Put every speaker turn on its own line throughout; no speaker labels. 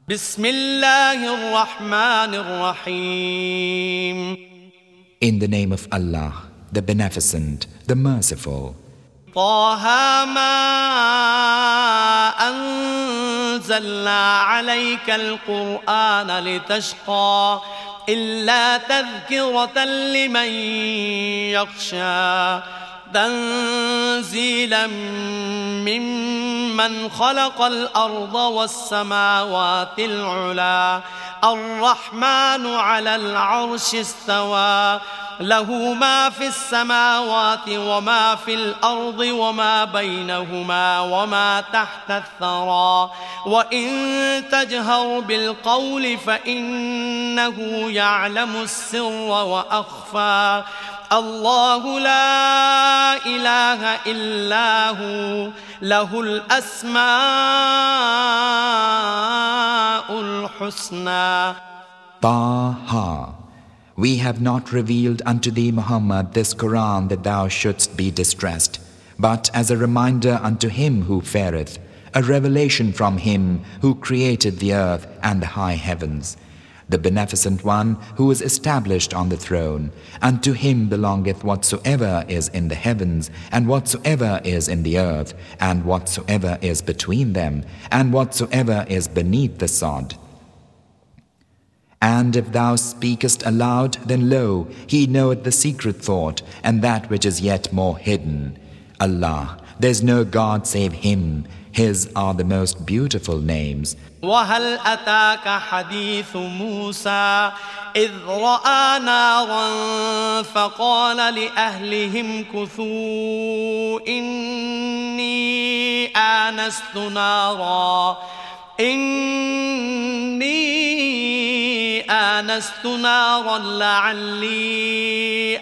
Bismillahir Rahmanir Rahim.
In the name of Allah, the Beneficent, the Merciful.
طه ما أنزلنا عليك القرآن لتشقى إلا تذكرة لمن يخشى تنزيلا ممن خلق الأرض والسماوات العلى الرحمن على العرش استوى له ما في السماوات وما في الأرض وما بينهما وما تحت الثرى وإن تجهر بالقول فإنه يعلم السر وأخفى الله لا إله إلا هو له الأسماء الحسنى.
Taha. We have not revealed unto thee, Muhammad, this Quran that thou shouldst be distressed, but as a reminder unto him who feareth, a revelation from him who created the earth and the high heavens, the Beneficent One who is established on the throne. And to him belongeth whatsoever is in the heavens, and whatsoever is in the earth, and whatsoever is between them, and whatsoever is beneath the sod. And if thou speakest aloud, then lo, he knoweth the secret thought, and that which is yet more hidden. Allah, there is no God save Him. His are the most beautiful names.
وهل أتاك حديث موسى إذ رأى نارا فقال لأهلهم كثوا إني آنست نارا لعلي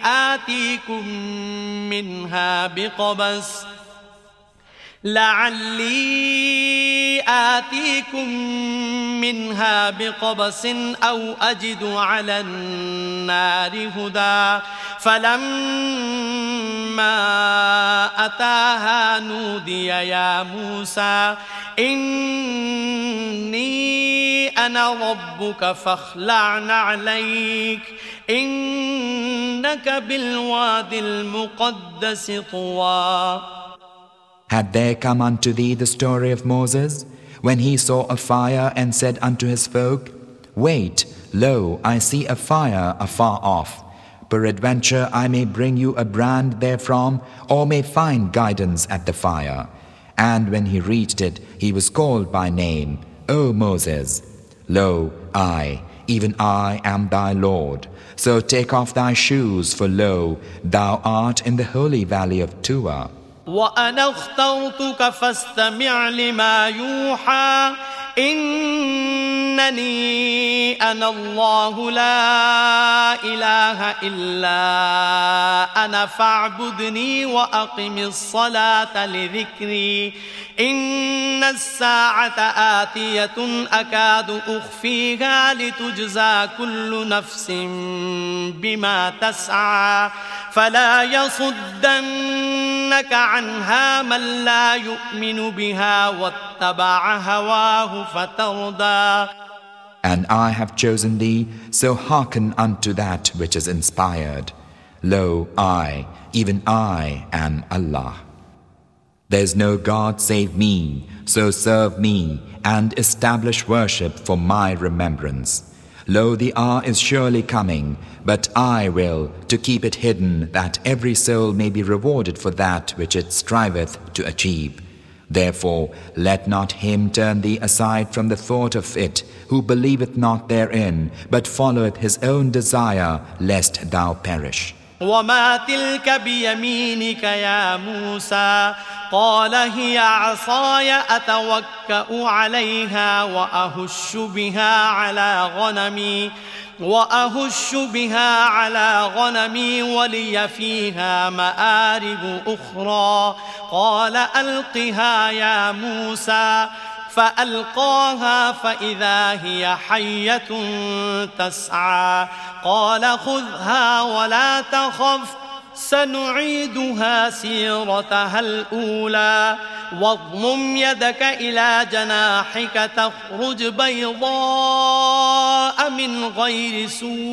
آتيكم منها بقبس أو أجد على النار هدى فلما أتاها نودي يا موسى إني أنا ربك فاخلع نعليك إنك بالواد المقدس طوى.
Had there come unto thee the story of Moses, when he saw a fire and said unto his folk, Wait, lo, I see a fire afar off. Peradventure I may bring you a brand therefrom, or may find guidance at the fire. And when he reached it, he was called by name, O Moses. Lo, I, even I am thy Lord. So take off thy shoes, for lo, thou art in the holy valley of Tuwa.
وأنا اخترتك فاستمع لما يوحى إنني أنا الله لا إله إلا أنا فاعبدني وأقم الصلاة لذكري إن الساعة آتية أكاد أخفيها لتجزى كل نفس بما تسعى فلا يصدنك عنها من لا يؤمن بها واتبع هواه فتردى.
And I have chosen thee, so hearken unto that which is inspired. Lo, I, even I am Allah. There is no God save me, so serve me and establish worship for my remembrance. Lo, the hour is surely coming, but I will to keep it hidden, that every soul may be rewarded for that which it striveth to achieve. Therefore, let not him turn thee aside from the thought of it, who believeth not therein, but followeth his own desire, lest thou perish.
وما تلك بيمينك يا موسى قال هي عصاي أتوكأ عليها وأهش بها على غنمي ولي فيها مآرب أخرى قال ألقها يا موسى فألقاها فإذا هي حية تسعى قال خذها ولا تخف سنعيدها سيرتها الأولى واضمم يدك إلى جناحك تخرج بيضاء من غير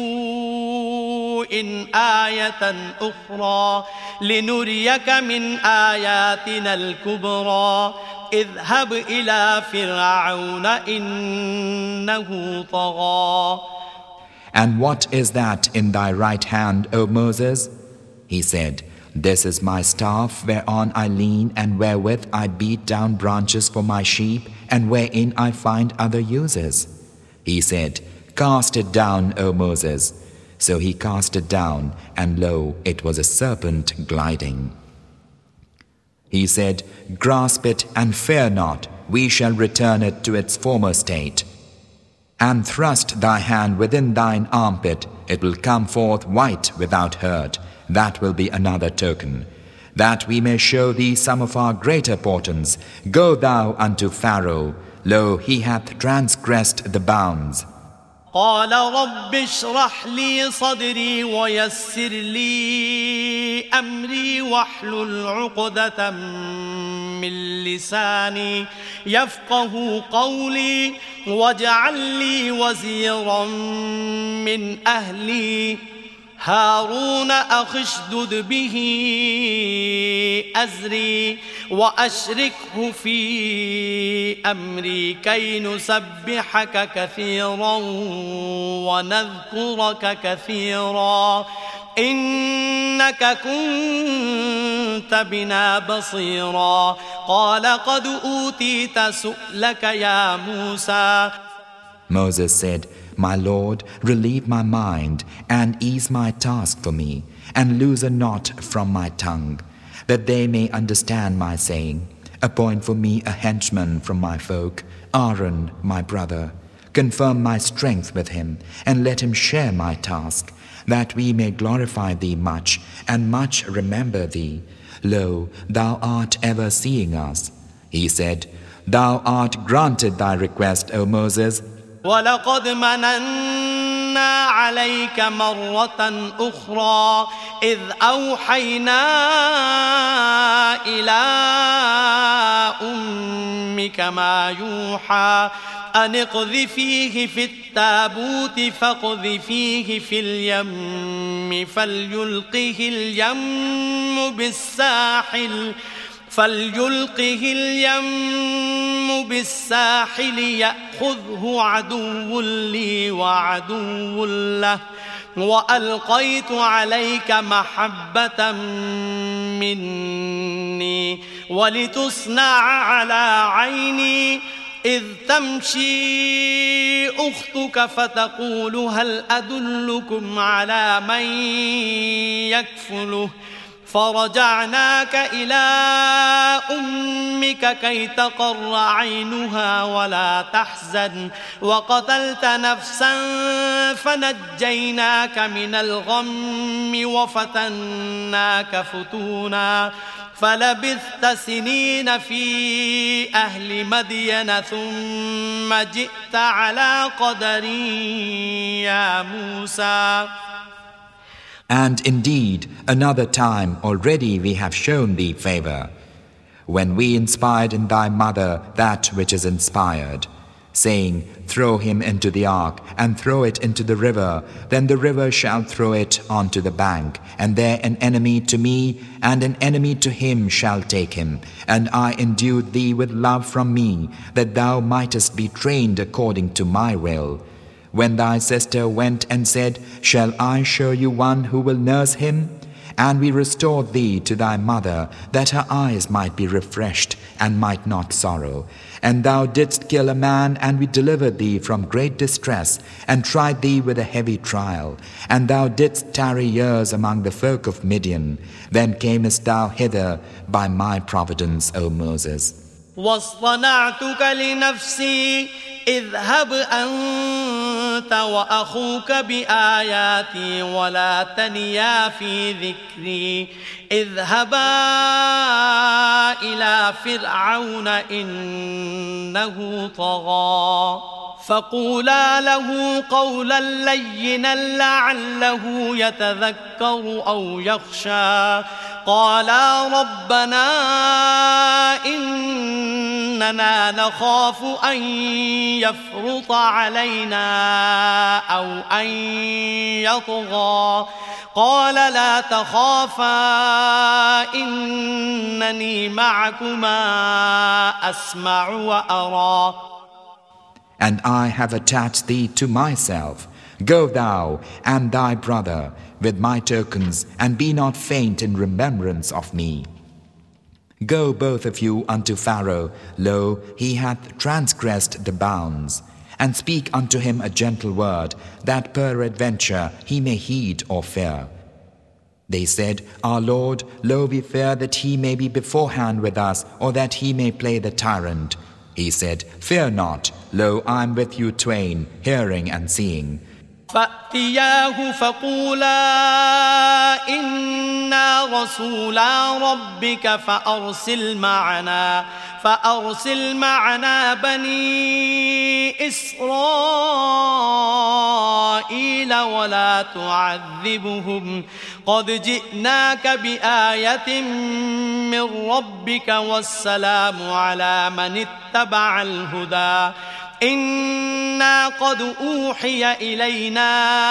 سوء آية أخرى لنريك من آياتنا الكبرى اذهب إلى فرعون إنه طغى.
And what is that in thy right hand, O Moses? He said, This is my staff whereon I lean and wherewith I beat down branches for my sheep and wherein I find other uses. He said, Cast it down, O Moses. So he cast it down, and lo, it was a serpent gliding. He said, Grasp it and fear not, we shall return it to its former state. And thrust thy hand within thine armpit, it will come forth white without hurt. That will be another token, that we may show thee some of our greater portents. Go thou unto Pharaoh, lo, he hath transgressed the bounds.
قال رب اشرح لي صدري ويسر لي أمري واحلل عقدة من لساني يفقه قولي واجعل لي وزيرا من أهلي هارون أخي اشدد به أزري وأشركه في أمري كي نسبحك كثيرا ونذكرك كثيرا إنك كنت بنا بصيرا قال قد أوتيت سؤلك يا موسى.
Moses said, My Lord, relieve my mind and ease my task for me, and loosen not from my tongue, that they may understand my saying. Appoint for me a henchman from my folk, Aaron, my brother. Confirm my strength with him, and let him share my task, that we may glorify thee much, and much remember thee. Lo, thou art ever seeing us. He said, Thou art granted thy request, O Moses.
ولقد مننا عليك مرة أخرى إذ أوحينا إلى أمك ما يوحى أن اقذفيه في التابوت فاقذفيه في اليم فليلقه اليم بالساحل يأخذه عدو لي وعدو له وألقيت عليك محبة مني ولتصنع على عيني إذ تمشي أختك فتقول هل أدلكم على من يكفله فرجعناك إلى أمك كي تقر عينها ولا تحزن وقتلت نفسا فنجيناك من الغم وفتناك فتونا فلبثت سنين في أهل مدين ثم جئت على قدر يا موسى.
And indeed, another time already we have shown thee favor, when we inspired in thy mother that which is inspired, saying, Throw him into the ark, and throw it into the river, then the river shall throw it onto the bank, and there an enemy to me, and an enemy to him shall take him. And I endued thee with love from me, that thou mightest be trained according to my will. When thy sister went and said, Shall I show you one who will nurse him? And we restored thee to thy mother, that her eyes might be refreshed and might not sorrow. And thou didst kill a man, and we delivered thee from great distress, and tried thee with a heavy trial. And thou didst tarry years among the folk of Midian. Then camest thou hither by my providence, O Moses.
واصطنعتك لنفسي اذهب أنت وأخوك بآياتي ولا تنيا في ذكري اذهبا إلى فرعون إنه طغى فقولا له قولا لينا لعله يتذكر أو يخشى قالا ربنا إننا نخاف أن يفرط علينا أو أن يطغى قال لا تخافا إنني معكما أسمع وأرى
And I have attached thee to myself. Go thou and thy brother with my tokens, and be not faint in remembrance of me. Go both of you unto Pharaoh, lo, he hath transgressed the bounds. And speak unto him a gentle word, that peradventure he may heed or fear. They said, Our Lord, lo, we fear that he may be beforehand with us, or that he may play the tyrant. He said, Fear not, lo, I am with you twain, hearing and seeing.
فأتياه فقولا إنا رسولا ربك فأرسل معنا بني إسرائيل ولا تعذبهم قد جئناك بآية من ربك والسلام على من اتبع الهدى إنا قد أوحي إلينا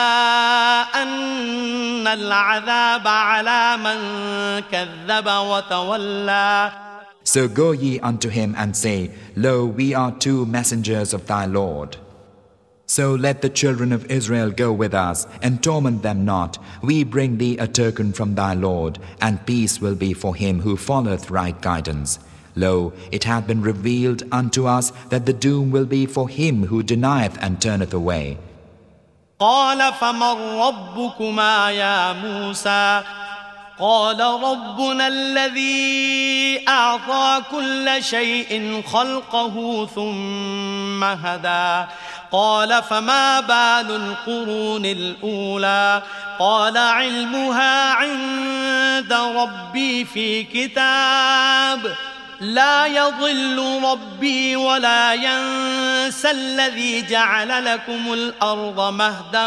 أن العذاب على من كذب وتولى
So go ye unto him and say, Lo, we are two messengers of thy Lord. So let the children of Israel go with us, and torment them not. We bring thee a token from thy Lord, and peace will be for him who followeth right guidance. Lo, it hath been revealed unto us that the doom will be for him who denieth and turneth away.
قال فمن ربكما يا موسى قال ربنا الذي أعطى كل شيء خلقه ثم هدى قال فما بال القرون الأولى قال علمها عند ربي في كتاب لا يضل ربي ولا ينسى الذي جعل لكم الأرض مهدا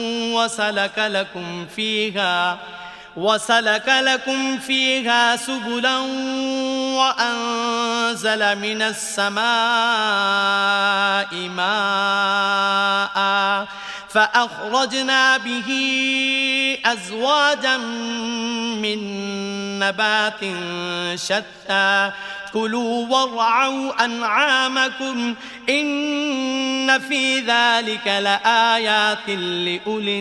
وسلك لكم فيها سبلا وأنزل من السماء ماء فأخرجنا به أزواجا من نبات شتى كلوا وارعوا أنعامكم إن في ذلك لآيات لأولي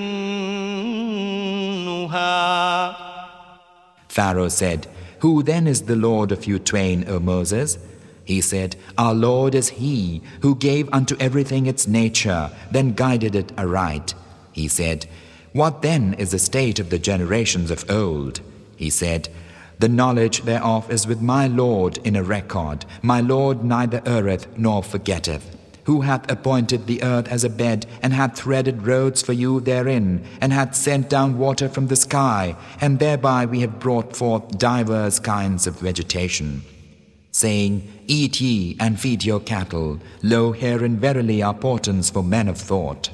النهى.
Pharaoh said, Who then is the Lord of you twain, O Moses? He said, Our Lord is He who gave unto everything its nature, then guided it aright. He said, What then is the state of the generations of old? He said, The knowledge thereof is with my Lord in a record. My Lord neither erreth nor forgetteth. Who hath appointed the earth as a bed, and hath threaded roads for you therein, and hath sent down water from the sky, and thereby we have brought forth divers kinds of vegetation. Saying, Eat ye and feed your cattle. Lo, herein verily are portents for men of thought.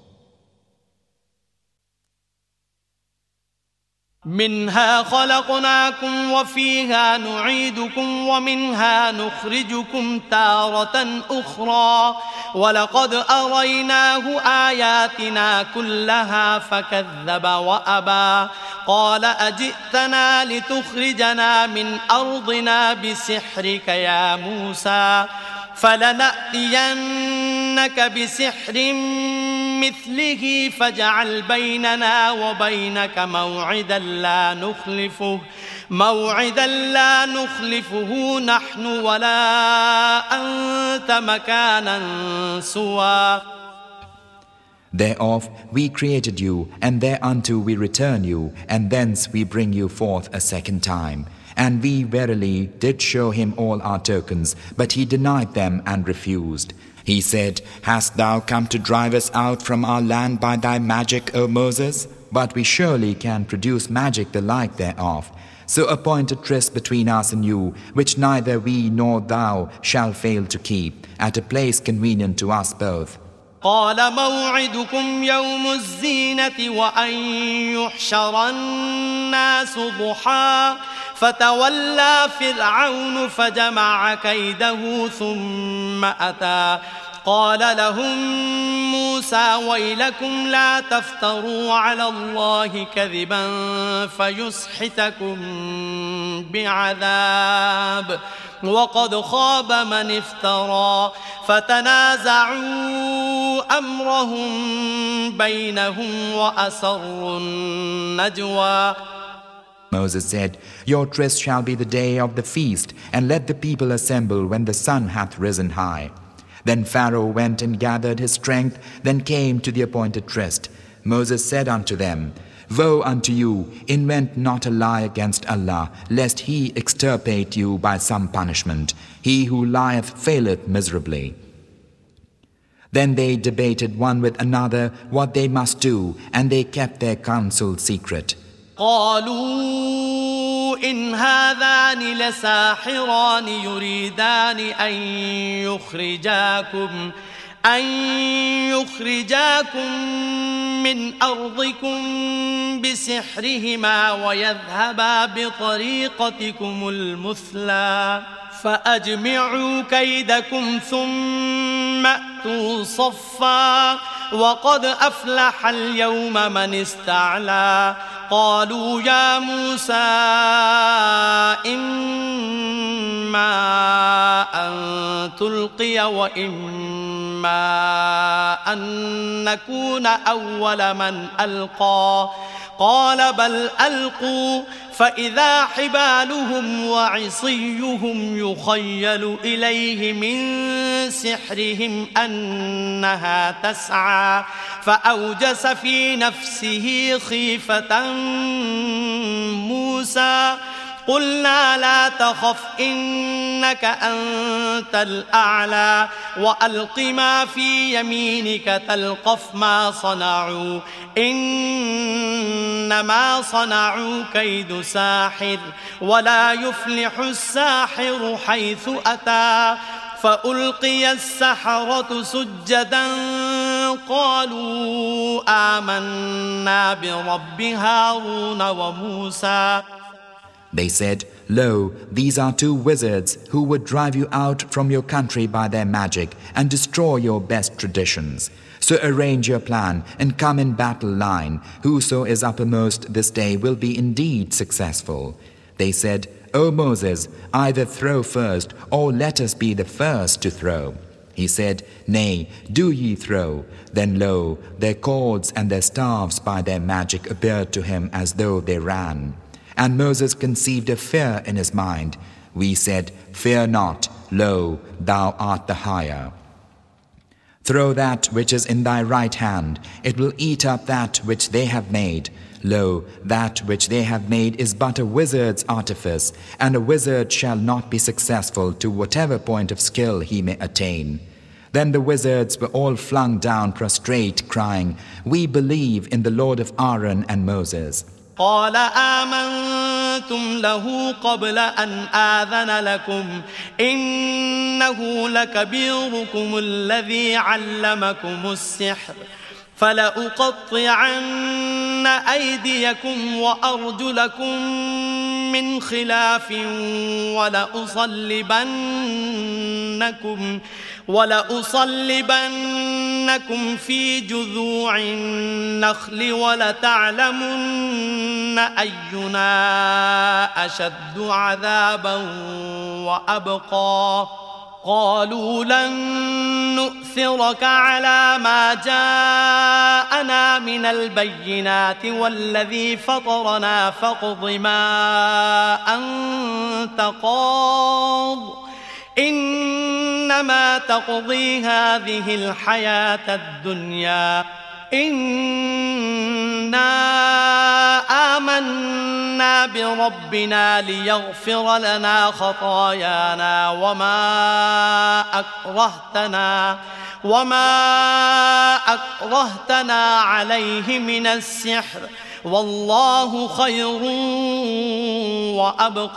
منها خلقناكم وفيها نعيدكم ومنها نخرجكم تارة أخرى ولقد أريناه آياتنا كلها فكذب وأبى قال أجئتنا لتخرجنا من أرضنا بسحرك يا موسى فلنأتينك بسحر مثله فاجعل بيننا وبينك موعدا لا نخلفه نحن ولا أنت مكانا سوى.
Thereof we created you, and thereunto we return you, and thence we bring you forth a second time. And we verily did show him all our tokens, but he denied them and refused. He said, Hast thou come to drive us out from our land by thy magic, O Moses? But we surely can produce magic the like thereof. So appoint a tryst between us and you, which neither we nor thou shall fail to keep, at a place convenient to us both.
قال موعدكم يوم الزينة وأن يحشر الناس ضحى فتولى فرعون فجمع كيده ثم أتى قال لهم موسى ويلكم لا تفتروا على الله كذبا فيسحتكم بعذاب وقد خاب من افترى فتنازعوا أمرهم بينهم وأسروا النجوى.
Moses said, Your tryst shall be the day of the feast, and let the people assemble when the sun hath risen high. Then Pharaoh went and gathered his strength, then came to the appointed tryst. Moses said unto them, Woe unto you, invent not a lie against Allah, lest He extirpate you by some punishment. He who lieth faileth miserably. Then they debated one with another what they must do, and they kept their counsel secret.
قالوا إن هذان لساحران يريدان أن يخرجاكم من أرضكم بسحرهما ويذهبا بطريقتكم المثلى فأجمعوا كيدكم ثم أتوا صفا وقد أفلح اليوم من استعلى. قالوا يا موسى إما أن تلقي وإما أن نكون أول من ألقى قال بل ألقوا فإذا حبالهم وعصيهم يخيل إليه من سحرهم أنها تسعى فأوجس في نفسه خيفة موسى قلنا لا تخف إنك أنت الأعلى وألق ما في يمينك تلقف ما صنعوا إنما صنعوا كيد ساحر ولا يفلح الساحر حيث أتى. فألقي السحرة سجدا قالوا آمنا برب هارون وموسى.
They said, Lo, these are two wizards who would drive you out from your country by their magic and destroy your best traditions. So arrange your plan and come in battle line. Whoso is uppermost this day will be indeed successful. They said, O Moses, either throw first or let us be the first to throw. He said, Nay, do ye throw. Then lo, their cords and their staffs by their magic appeared to him as though they ran. And Moses conceived a fear in his mind. We said, Fear not, lo, thou art the higher. Throw that which is in thy right hand, it will eat up that which they have made. Lo, that which they have made is but a wizard's artifice, and a wizard shall not be successful to whatever point of skill he may attain. Then the wizards were all flung down prostrate, crying, We believe in the Lord of Aaron and Moses.
قال آمنتم له قبل أن آذن لكم إنه لكبيركم الذي علمكم السحر فلأقطعن أيديكم وأرجلكم من خلاف ولأصلبنكم في جذوع النخل ولتعلمن أينا أشد عذابا وأبقى. قالوا لن نؤثرك على ما جاءنا من البينات والذي فطرنا فاقض ما أنت قاض إنما تقضي هذه الحياة الدنيا إنا آمنا بربنا ليغفر لنا خطايانا وما أكرهتنا عليه من السحر والله خير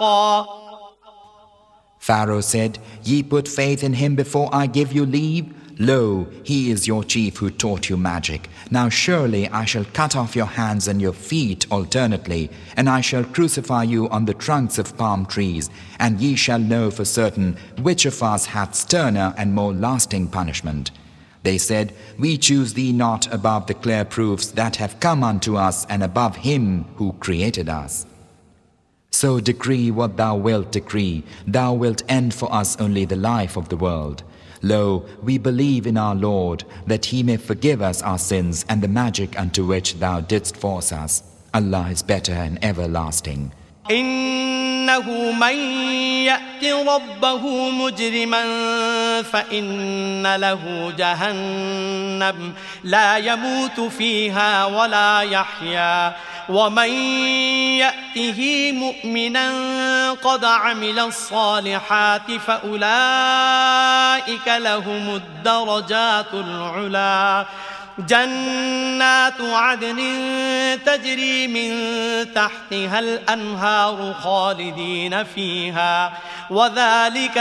وأبقى.
Pharaoh said, Ye put faith in him before I give you leave? Lo, he is your chief who taught you magic. Now surely I shall cut off your hands and your feet alternately, and I shall crucify you on the trunks of palm trees, and ye shall know for certain which of us hath sterner and more lasting punishment. They said, We choose thee not above the clear proofs that have come unto us, and above him who created us. So decree what thou wilt decree. Thou wilt end for us only the life of the world. Lo, we believe in our Lord, that he may forgive us our sins and the magic unto which thou didst force us. Allah is better and everlasting.
إنه من يأت ربه مجرما فإن له جهنم لا يموت فيها ولا يحيا ومن يأته مؤمنا قد عمل الصالحات فأولئك لهم الدرجات العلى جنات عدن تجري من تحتها الأنهار خالدين فيها وذلك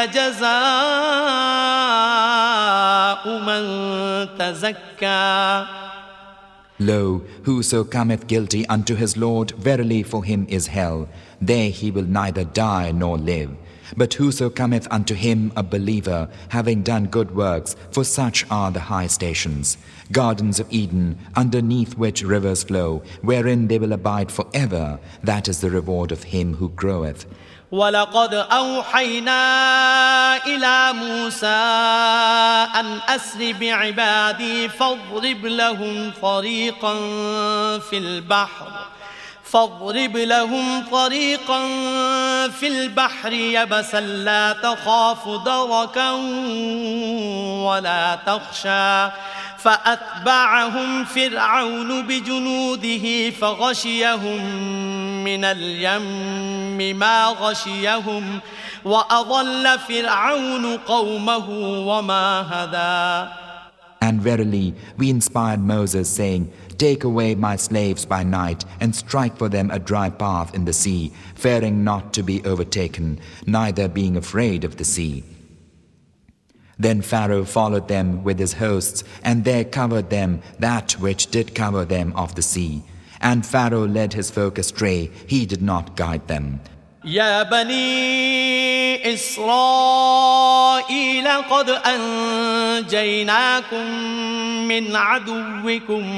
جزاء من تزكى.
Lo, whoso cometh guilty unto his Lord, verily for him is hell. There he will neither die nor live. But whoso cometh unto him a believer, having done good works, for such are the high stations, gardens of Eden, underneath which rivers flow, wherein they will abide forever. That is the reward of him who groweth.
ولقد أوحينا إلى موسى أن أسر بعبادي فاضرب لهم طريقا في البحر يبسا لا تخاف دركا ولا تخشى فأتبعهم فرعون بجنوده فغشيهم من اليم ما غشيهم وأضل فرعون قومه وما هدى.
And verily, we inspired Moses, saying, Take away my slaves by night, and strike for them a dry path in the sea, fearing not to be overtaken, neither being afraid of the sea. Then Pharaoh followed them with his hosts, and there covered them that which did cover them of the sea. And Pharaoh led his folk astray, he did not guide them.
يا بني إسرائيل قد أنجيناكم من عدوكم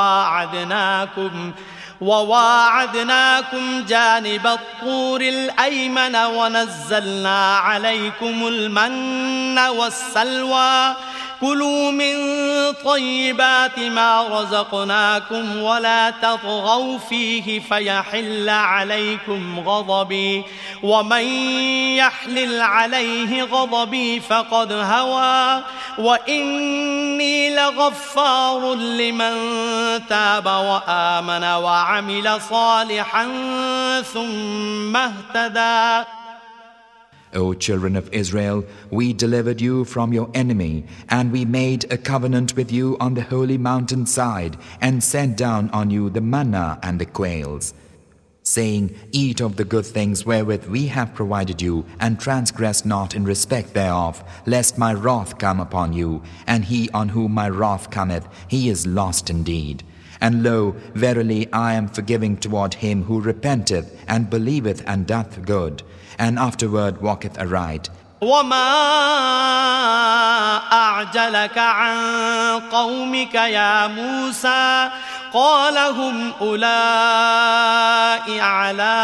وواعدناكم جانب الطور الأيمن ونزلنا عليكم المن والسلوى كلوا من طيبات ما رزقناكم ولا تطغوا فيه فيحل عليكم غضبي ومن يحلل عليه غضبي فقد هوى وإني لغفار لمن تاب وآمن وعمل صالحا ثم اهتدى.
O children of Israel, we delivered you from your enemy, and we made a covenant with you on the holy mountain side, and sent down on you the manna and the quails, saying, Eat of the good things wherewith we have provided you, and transgress not in respect thereof, lest my wrath come upon you, and he on whom my wrath cometh, he is lost indeed. And lo, verily I am forgiving toward him who repenteth and believeth and doth good, and afterward walketh aright.
وما أعجلك عن قومك يا موسى قال هم أولئك على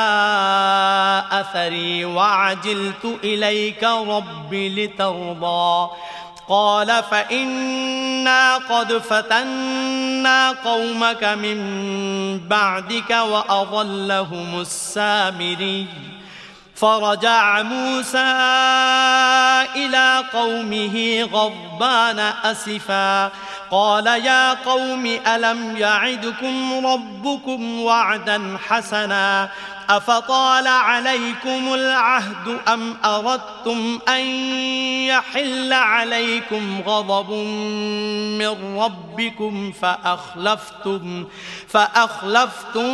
أثري وعجلت إليك رب لترضى قال فإنا قد فتنا قومك من بعدك وأضلهم السامري فرجع موسى إلى قومه غضبان أسفا قال يا قوم ألم يعدكم ربكم وعدا حسنا أفطال عليكم العهد أم أردتم أن يحل عليكم غضب من ربكم فأخلفتم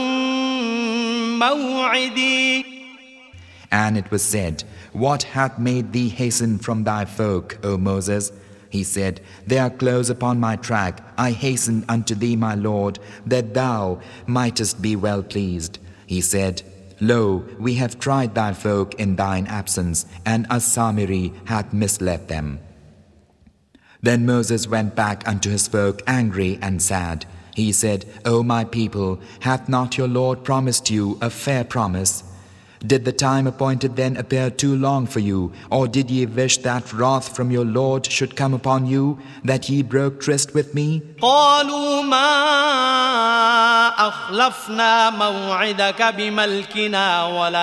موعدي.
And it was said, What hath made thee hasten from thy folk, O Moses? He said, They are close upon my track. I hastened unto thee, my Lord, that thou mightest be well pleased. He said, Lo, we have tried thy folk in thine absence, and As-Samiri hath misled them. Then Moses went back unto his folk angry and sad. He said, O my people, hath not your Lord promised you a fair promise? Did the time appointed then appear too long for you, or did ye wish that wrath from your Lord should come upon you, that ye broke tryst with me?
قالوا ما أخلفنا موعدك بملكنا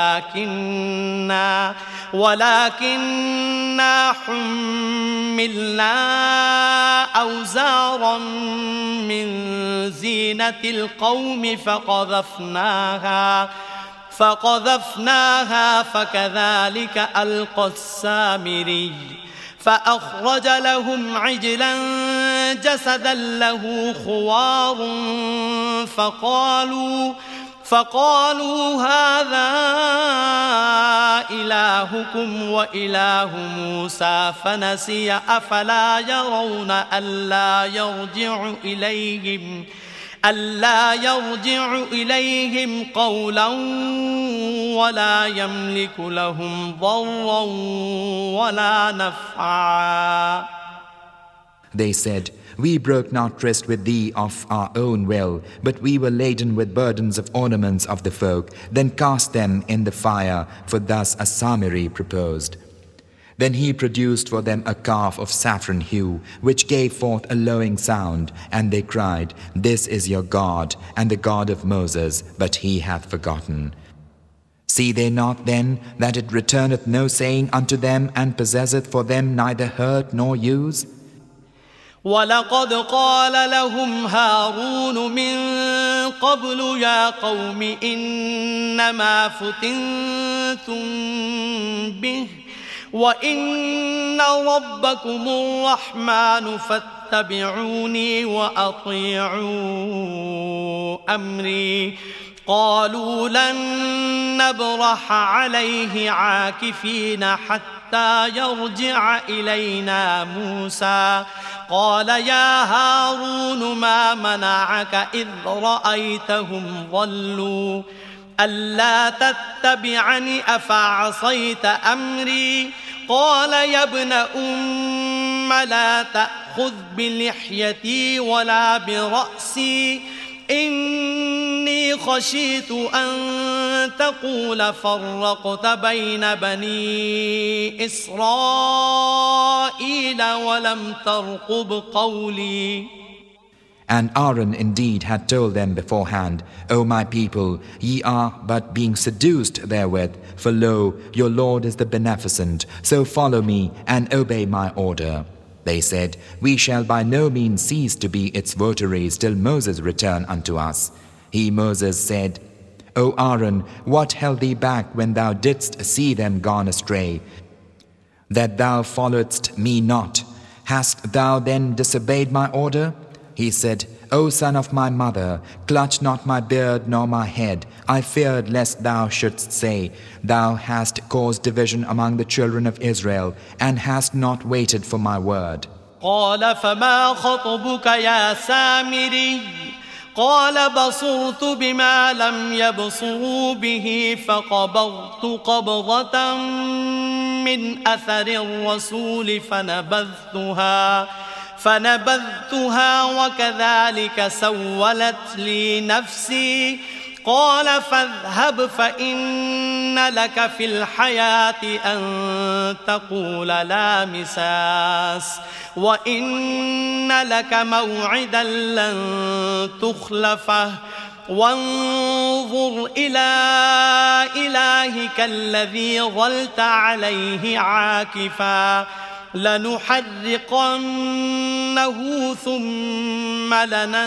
ولكننا حملنا أوزارا من زينة القوم فقذفناها فكذلك ألقى السامري فأخرج لهم عجلا جسدا له خوار فقالوا هذا إلهكم وإله موسى فنسي أفلا يرون ألا يرجع إليهم قولا ولا يملك لهم ضرا ولا نفعا.
They said, We broke not tryst with thee of our own will, but we were laden with burdens of ornaments of the folk, then cast them in the fire, for thus As-Samiri proposed. Then he produced for them a calf of saffron hue, which gave forth a lowing sound, and they cried, This is your God, and the God of Moses, but he hath forgotten. See they not then that it returneth no saying unto them, and possesseth for them neither hurt nor use?
وَلَقَدْ قَالَ لَهُمْ هَارُونُ مِنْ قَبْلُ يَا قَوْمِ إِنَّمَا فُتِنْتُمْ بِهِ وَإِنَّ رَبَّكُمُ الرَّحْمَنُ فَاتَّبِعُونِي وَأَطِيعُوا أَمْرِي قالوا لن نبرح عليه عاكفين حتى يرجع إلينا موسى قال يا هارون ما منعك إذ رأيتهم ضلوا ألا تتبعني أفعصيت أمري قال يا ابن أم لا تأخذ بلحيتي ولا برأسي إني خشيت أن تقول فرقت بين بني إسرائيل ولم ترقب قولي.
And Aaron indeed had told them beforehand, O my people, ye are but being seduced therewith, for lo, your Lord is the Beneficent, so follow me and obey my order. They said, We shall by no means cease to be its votaries till Moses return unto us. He, Moses, said, O Aaron, what held thee back when thou didst see them gone astray, that thou followedst me not? Hast thou then disobeyed my order? He said, O son of my mother, clutch not my beard nor my head. I feared lest thou shouldst say, Thou hast caused division among the children of Israel, and hast not waited for my word.
قال فما خطبك يا سامري قال بصرت بما لم يبصروا به فقبضت قبضة من أثر الرسول فنبذتها وكذلك سولت لي نفسي قال فاذهب فإن لك في الحياة أن تقول لا مساس وإن لك موعدا لن تخلفه وانظر إلى إلهك الذي ظلت عليه عاكفا لنحرقنه ثم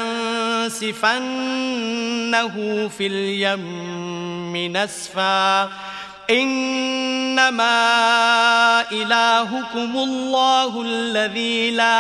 لننسفنه في اليم نسفا إنما إلهكم الله الذي لا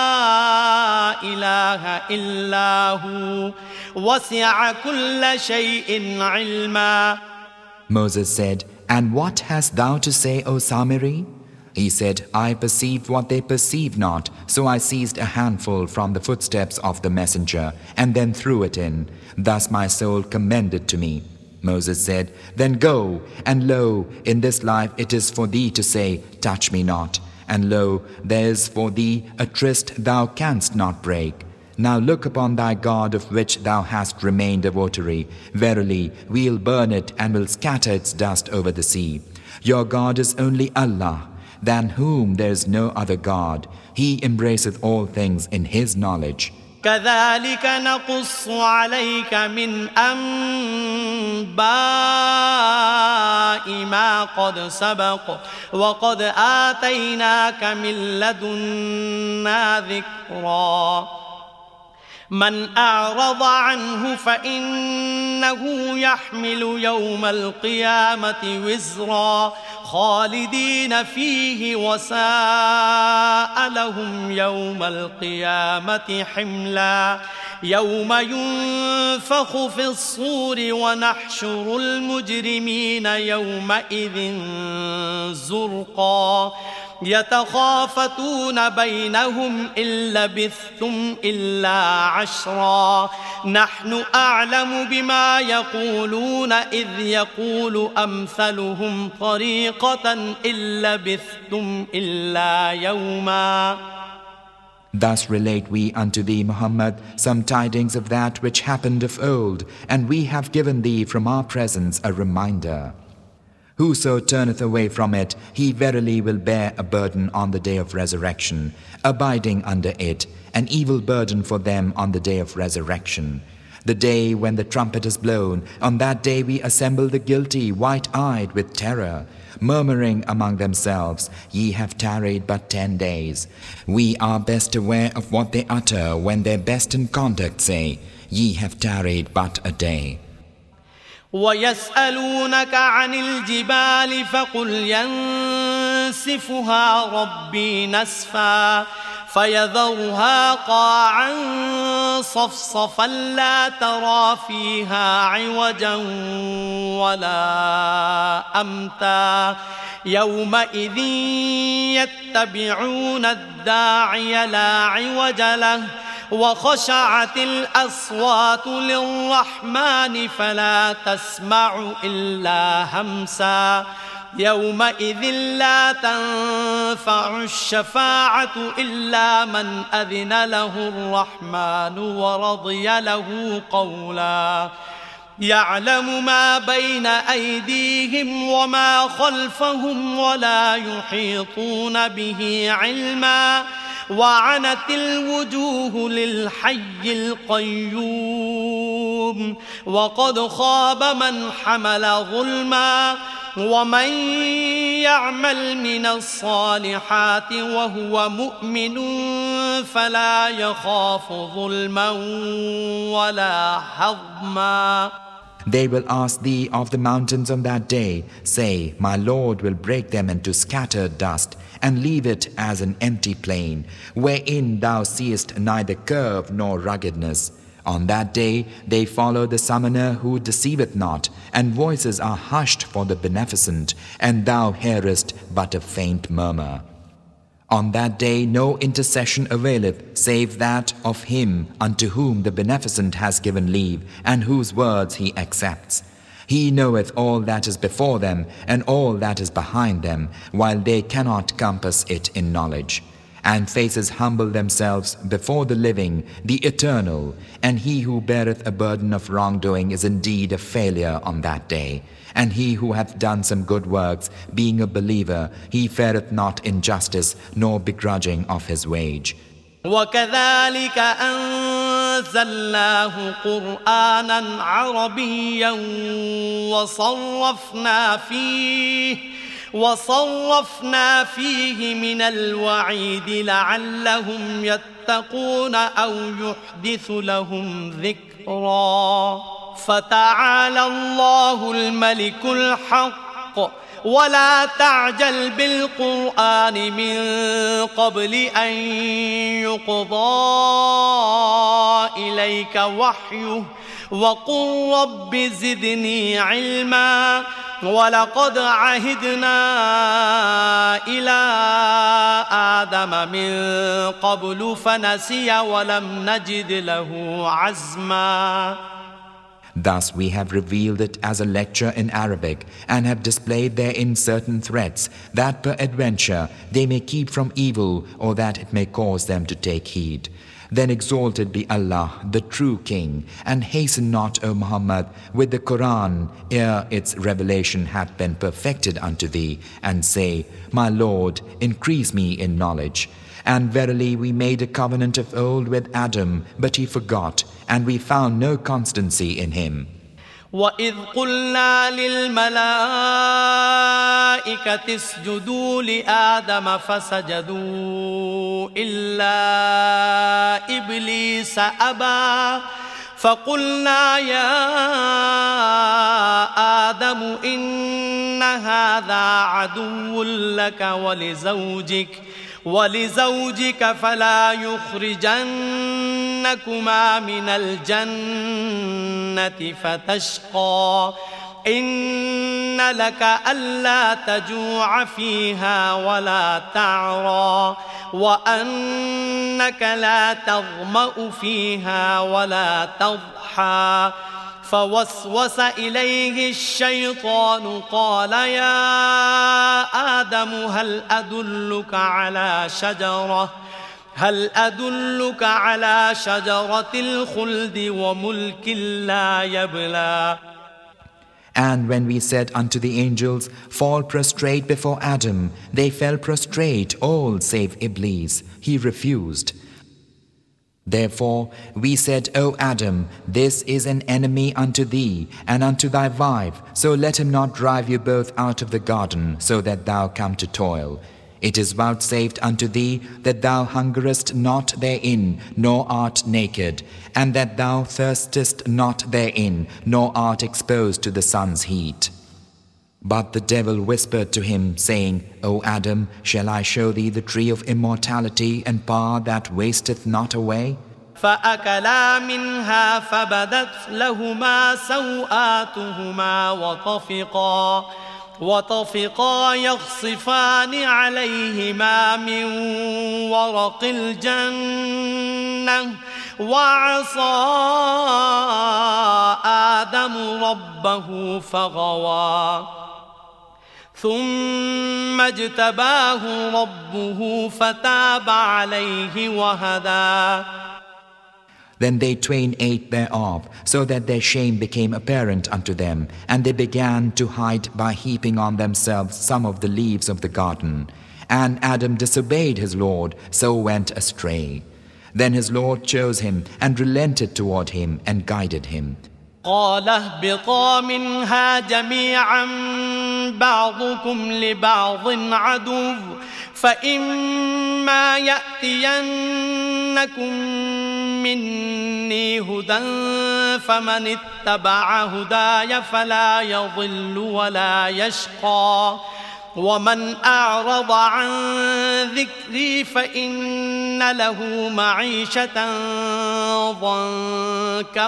إله إلا هو وسع كل شيء علما.
Moses said, And what hast thou to say, O Samiri? He said, I perceived what they perceive not, so I seized a handful from the footsteps of the messenger and then threw it in. Thus my soul commended to me. Moses said, Then go, and lo, in this life it is for thee to say, Touch me not. And lo, there is for thee a tryst thou canst not break. Now look upon thy God of which thou hast remained a votary. Verily, we'll burn it and will scatter its dust over the sea. Your God is only Allah, than whom there is no other God. He embraceth all things in His knowledge.
كذلك نقص عليك من أنباء ما قد سبق وقد آتيناك من لدنا ذكرا من أعرض عنه فإنه يحمل يوم القيامة وزرا خالدين فيه وساء لهم يوم القيامة حملا يوم ينفخ في الصور ونحشر المجرمين يومئذ زرقا يتخافتون بينهم إن لبثتم إلا عشرا نحن أعلم بما يقولون إذ يقول أمثلهم طريقة إن لبثتم إلا يوما.
Thus relate we unto thee, Muhammad, some tidings of that which happened of old, and we have given thee from our presence a reminder. Whoso turneth away from it, he verily will bear a burden on the day of resurrection, abiding under it, an evil burden for them on the day of resurrection. The day when the trumpet is blown, on that day we assemble the guilty, white-eyed with terror, murmuring among themselves, Ye have tarried but 10 days. We are best aware of what they utter when their best in conduct say, Ye have tarried but a day.
ويسألونك عن الجبال فقل ينسفها ربي نسفا فيذرها قاعا صفصفا لا ترى فيها عوجا ولا أمتا يومئذ يتبعون الداعي لا عوج له وخشعت الأصوات للرحمن فلا تسمع إلا همسا يومئذ لا تنفع الشفاعة إلا من أذن له الرحمن ورضي له قولا يعلم ما بين أيديهم وما خلفهم ولا يحيطون به علما وعنت الوجوه للحي القيوم وقد خاب من حمل ظلما ومن يعمل من الصالحات وهو مؤمن فلا يخاف ظلما ولا هضما.
They will ask thee of the mountains on that day. Say, My Lord will break them into scattered dust and leave it as an empty plain, wherein thou seest neither curve nor ruggedness. On that day they follow the summoner who deceiveth not, and voices are hushed for the beneficent, and thou hearest but a faint murmur. On that day no intercession availeth, save that of him unto whom the beneficent has given leave, and whose words he accepts. He knoweth all that is before them, and all that is behind them, while they cannot compass it in knowledge. And faces humble themselves before the living, the eternal, and he who beareth a burden of wrongdoing is indeed a failure on that day. And he who hath done some good works, being a believer, he fareth not injustice nor begrudging of his wage.
وكذلك أنزلناه قرآنا عربيا وصرفنا فيه من الوعيد لعلهم يتقون أو يحدث لهم ذكرا فتعالى الله الملك الحق ولا تعجل بالقرآن من قبل أن يقضى إليك وحيه وقل رب زدني علما ولقد عهدنا إلى آدم من قبل فنسي ولم نجد له عزما.
Thus we have revealed it as a lecture in Arabic and have displayed therein certain threats that peradventure they may keep from evil or that it may cause them to take heed. Then exalted be Allah, the true King, and hasten not, O Muhammad, with the Quran ere its revelation hath been perfected unto thee, and say, My Lord, increase me in knowledge. And verily we made a covenant of old with Adam, but he forgot, and we found no constancy in him.
وَإِذْ قُلْنَا لِلْمَلَائِكَةِ اسْجُدُوا لِآدَمَ فَسَجَدُوا إِلَّا إِبْلِيسَ أَبَى فَقُلْنَا يَا آدَمُ إِنَّ هَذَا عَدُوٌّ لَكَ ولزوجك فلا يخرجنكما من الجنة فتشقى إن لك ألا تجوع فيها ولا تعرى وأنك لا تظمأ فيها ولا تضحى فوسوس إليه الشيطان قال يا آدم هل أدلك على شجرة الخلد وملك لا يبلى.
And when we said unto the angels, Fall prostrate before Adam, they fell prostrate, all save Iblis. He refused. Therefore we said, O Adam, this is an enemy unto thee and unto thy wife, so let him not drive you both out of the garden, so that thou come to toil. It is vouchsafed unto thee that thou hungerest not therein, nor art naked, and that thou thirstest not therein, nor art exposed to the sun's heat. But the devil whispered to him, saying, O Adam, shall I show thee the tree of immortality and power that wasteth not away?
فأكلا منها فبدت لهما سوآتهما وطفقا يخصفان عليهما من ورق الجنة وعصى آدم ربه فغوى ثم اجتباه ربه فتاب عليه وهدى.
Then they twain ate thereof, so that their shame became apparent unto them, and they began to hide by heaping on themselves some of the leaves of the garden. And Adam disobeyed his Lord, so went astray. Then his Lord chose him and relented toward him and guided him.
قال اهبطا منها جميعا بعضكم لبعض عدو فإما يأتينكم مني هدى فمن اتبع هداي فلا يضل ولا يشقى ومن أعرض عن ذكري فإن له معيشة ضنكا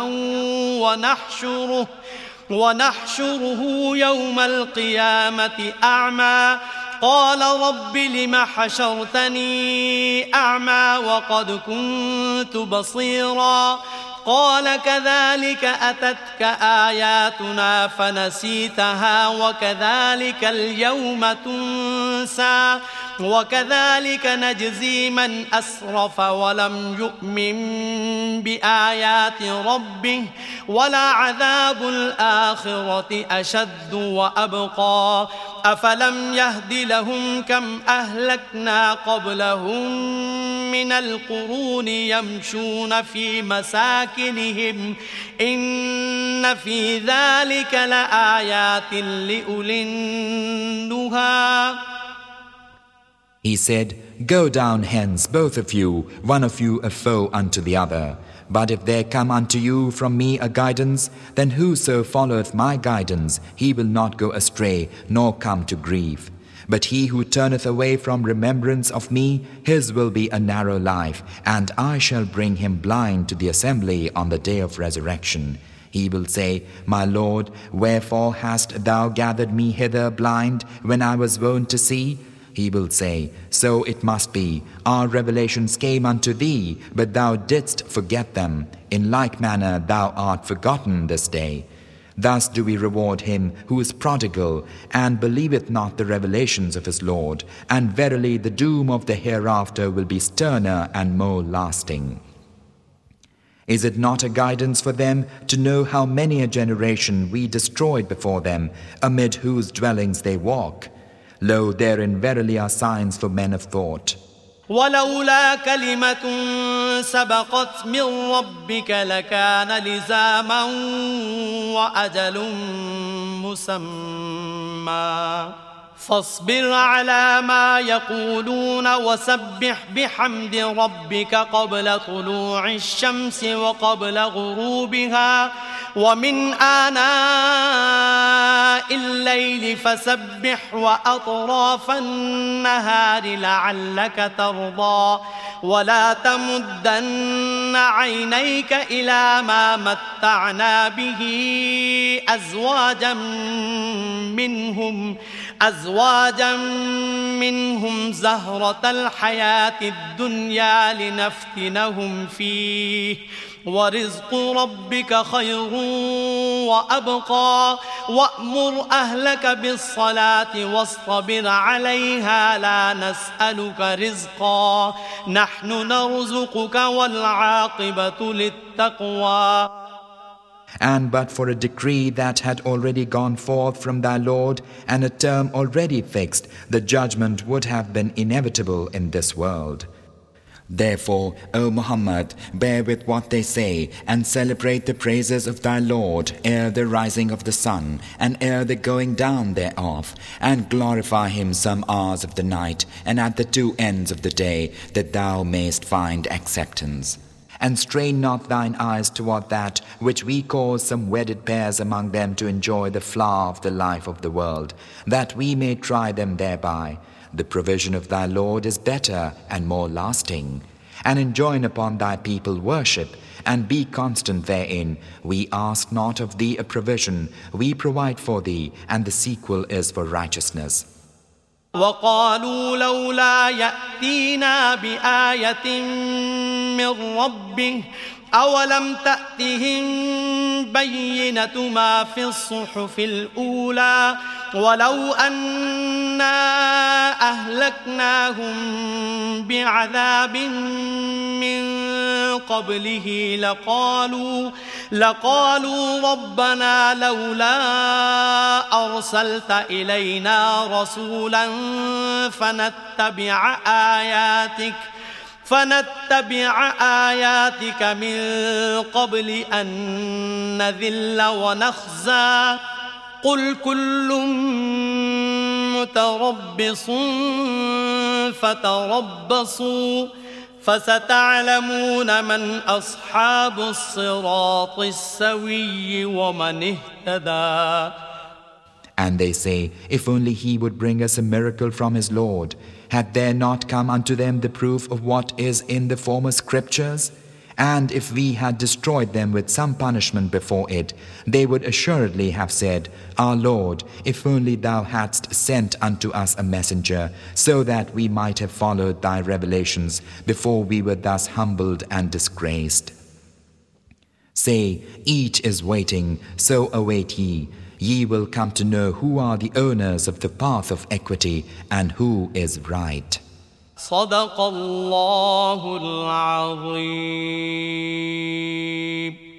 ونحشره يوم القيامة أعمى قال رب لم حشرتني أعمى وقد كنت بصيرا قال كذلك أتتك آياتنا فنسيتها وكذلك اليوم تنسى وكذلك نجزي من أسرف ولم يؤمن بآيات ربه ولعذاب الآخرة أشد وأبقى أفلم يهد لهم كم أهلكنا قبلهم من القرون يمشون في مساكنهم إن في ذلك لآيات لأولي النهى.
He said, Go down hence, both of you, one of you a foe unto the other. But if there come unto you from me a guidance, then whoso followeth my guidance, he will not go astray, nor come to grief. But he who turneth away from remembrance of me, his will be a narrow life, and I shall bring him blind to the assembly on the day of resurrection. He will say, My Lord, wherefore hast thou gathered me hither blind when I was wont to see? He will say, So it must be. Our revelations came unto thee, but thou didst forget them. In like manner thou art forgotten this day. Thus do we reward him who is prodigal and believeth not the revelations of his Lord. And verily the doom of the hereafter will be sterner and more lasting. Is it not a guidance for them to know how many a generation we destroyed before them, amid whose dwellings they walk? Lo, therein verily are signs for men of thought.
ولولا كلمة سبقت من ربك لكان لزاما وأجل مسمى فاصبر على ما يقولون وسبح بحمد ربك قبل طلوع الشمس وقبل غروبها ومن آناء الليل فسبح وأطراف النهار لعلك ترضى ولا تمدن عينيك إلى ما متعنا به أزواجا منهم زهرة الحياة الدنيا لنفتنهم فيه ورزق ربك خير وأبقى وأمر أهلك بالصلاة واصطبر عليها لا نسألك رزقا نحن نرزقك والعاقبة للتقوى.
And but for a decree that had already gone forth from thy Lord and a term already fixed, the judgment would have been inevitable in this world. Therefore, O Muhammad, bear with what they say and celebrate the praises of thy Lord ere the rising of the sun and ere the going down thereof, and glorify him some hours of the night and at the two ends of the day, that thou mayest find acceptance. And strain not thine eyes toward that which we cause some wedded pairs among them to enjoy the flower of the life of the world, that we may try them thereby. The provision of thy Lord is better and more lasting. And enjoin upon thy people worship, and be constant therein. We ask not of thee a provision, we provide for thee, and the sequel is for righteousness.
وقالوا لولا يأتينا بآية من ربه أولم تأتهم بينة ما في الصحف الأولى ولو أنا أهلكناهم بعذاب من قبله لقالوا ربنا لولا أرسلت إلينا رسولا فنتبع آياتك من قبل أن نذل ونخزى قل كل متربص فتربصوا فستعلمون من أصحاب الصراط السوي ومن اهتدى.
And they say, if only he would bring us a miracle from his Lord. Had there not come unto them the proof of what is in the former scriptures? And if we had destroyed them with some punishment before it, they would assuredly have said, Our Lord, if only thou hadst sent unto us a messenger, so that we might have followed thy revelations before we were thus humbled and disgraced. Say, each is waiting, so await ye. Ye will come to know who are the owners of the path of equity and who is right.
صدق الله العظيم.